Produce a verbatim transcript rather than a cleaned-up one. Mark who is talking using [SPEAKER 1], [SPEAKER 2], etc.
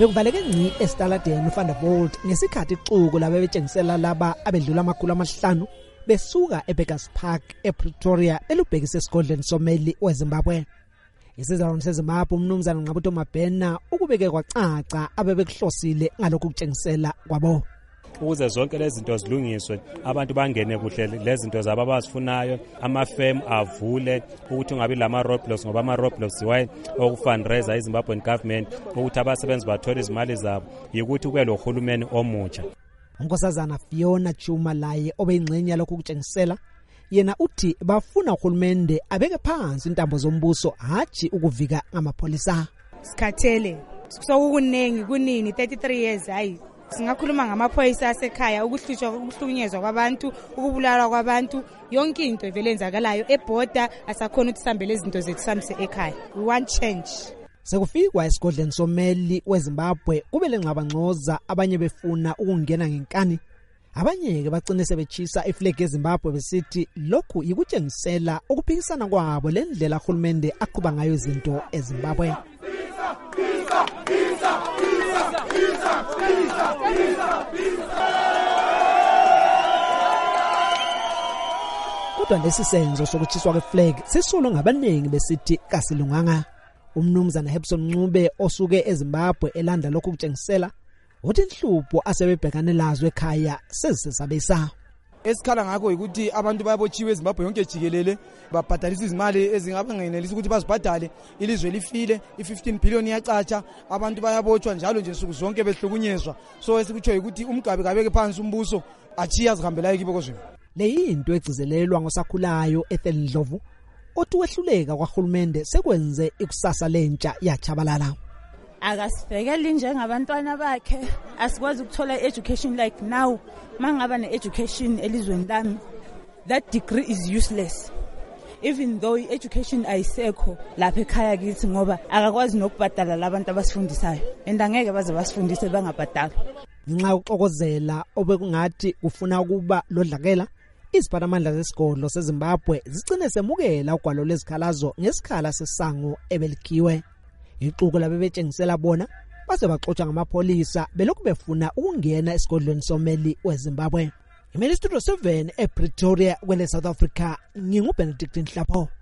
[SPEAKER 1] bekuvaleke ngci esitaladeni uVanderbilt ngesikhathi ixuku labe betshengisela laba abedlula amakhulu amahlanu besuka eBeggars Park ePretoria elubhekise esigodlweni someli weZimbabwe. Isizalwane seZimbabwe umnumzana Ngqabuto Mabhena ukubeke kwacaca abebekuhlosile ngalokhu kutshengisela kwabo.
[SPEAKER 2] Ukuze zonke lezi zinto zilungiswe abantu bangene kuhle lezi zinto zabo abazifunayo, ama-firm avule ukuthi ungabi lama roadblocks ngoba ama roadblocks way okufundraiser iZimbabwean government ukuthi abasebenzi bathola izimali zabo yikuthi kube lo hulumeni omutsha.
[SPEAKER 1] Unkosazana Fiona Chuma laye obeyingxenye lokhu kutshengisela yena uthi bafuna uhulumende abeke phansi intambo zombuso hathi ukuvika ngamapolisa.
[SPEAKER 3] Sikhathele sokukunengi kunini thirty-three years hayi singakhuluma ngamaphoyisa asekhaya ukuhlutshwa ukuhlukunyezwa kwabantu ukubulala kwabantu yonke into evelenzakalayo eborder asakhona ukuthi sihambele izinto zethu samse ekhaya. We want change.
[SPEAKER 1] Sekufikwa esigodleni someli weZimbabwe kube lenxabangxoza abanye befuna ukungena ngenkani abanye ke bagcine sebechisa iflag yeZimbabwe besithi lokhu yikutshengisela ukuphikisana kwabo lendlela uhulumende aqhuba ngayo izinto eZimbabwe. Kodwa lesi senzo sokuchiswa kweflag sisolo ngabaningi besithi kasilunganga. Umnumzana Hebson Ncube osuke eZimbabwe elanda lokhu kutshengisela uthi inhlupho asebebhekane lazo ekhaya sezisabisa.
[SPEAKER 4] Esikhala ngakho ukuthi abantu bayabotshiwe eZimbabwe yonke jikelele babhadalisa izimali ezingabangenelisa ukuthi bazibhadale ilizwe lifile i-fifteen billion yacatsha abantu bayabotshwa njalo nje nsuku zonke behlukunyezwa. So esikutsho ukuthi umgabe kabeke phansi umbuso achiya zihambelayo kibokozweni.
[SPEAKER 1] Le yinto egcizelelwa ngosakhulayo Ethel Ndlovu othi wehluleka kwaHulumende sekwenze ikusasa lentsha yachabalala.
[SPEAKER 5] Akasifekeli njengabantwana bakhe asikwazi ukuthola education like now mangaba ne-education elizweni lami that degree is useless even though education ayisekho lapha ekhaya kithi ngoba akakwazi nokubhadala labantu abasifundisayo and angeke baze basifundise bangabhadala.
[SPEAKER 1] Ngenxa yokuxokozela obekungathi ufuna ukuba lodlakela iziphatamandla zesigodlo seZimbabwe zicine semukela ugwalo lezikhalazo ngesikhala sesango ebelikhiwe. Ixuku labe betshengisela bona base baxoxa ngamapolisa belokhu befuna ukungena esigodlweni someli weZimbabwe. Iministry seven ePretoria kwele South Africa nginguBenedict Nhlapho.